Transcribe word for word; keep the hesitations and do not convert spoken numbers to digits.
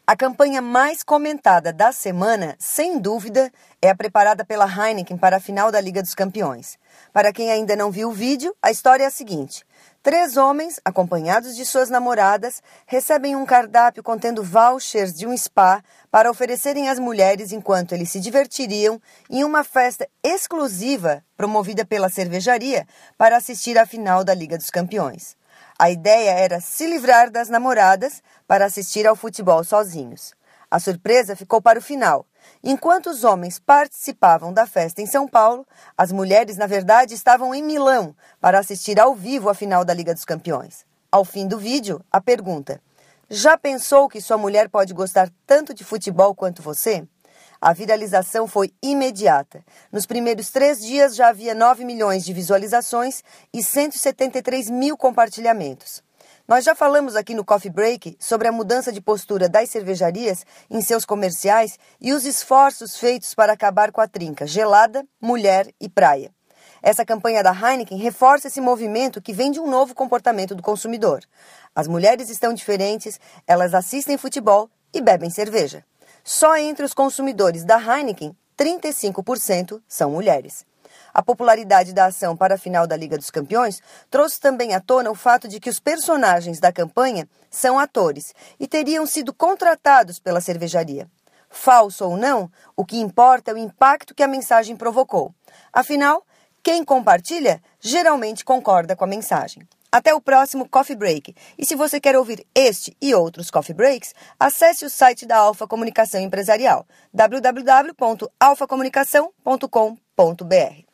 A campanha mais comentada da semana, sem dúvida, é a preparada pela Heineken para a final da Liga dos Campeões. Para quem ainda não viu o vídeo, a história é a seguinte. Três homens, acompanhados de suas namoradas, recebem um cardápio contendo vouchers de um spa para oferecerem às mulheres enquanto eles se divertiriam em uma festa exclusiva promovida pela cervejaria para assistir à final da Liga dos Campeões. A ideia era se livrar das namoradas para assistir ao futebol sozinhos. A surpresa ficou para o final. Enquanto os homens participavam da festa em São Paulo, as mulheres, na verdade, estavam em Milão para assistir ao vivo a final da Liga dos Campeões. Ao fim do vídeo, a pergunta: já pensou que sua mulher pode gostar tanto de futebol quanto você? A viralização foi imediata. Nos primeiros três dias já havia nove milhões de visualizações e cento e setenta e três mil compartilhamentos. Nós já falamos aqui no Coffee Break sobre a mudança de postura das cervejarias em seus comerciais e os esforços feitos para acabar com a trinca gelada, mulher e praia. Essa campanha da Heineken reforça esse movimento que vem de um novo comportamento do consumidor. As mulheres estão diferentes, elas assistem futebol e bebem cerveja. Só entre os consumidores da Heineken, trinta e cinco por cento são mulheres. A popularidade da ação para a final da Liga dos Campeões trouxe também à tona o fato de que os personagens da campanha são atores e teriam sido contratados pela cervejaria. Falso ou não, o que importa é o impacto que a mensagem provocou. Afinal, quem compartilha geralmente concorda com a mensagem. Até o próximo Coffee Break. E se você quer ouvir este e outros Coffee Breaks, acesse o site da Alfa Comunicação Empresarial, w w w ponto alfa comunicação ponto com ponto b r.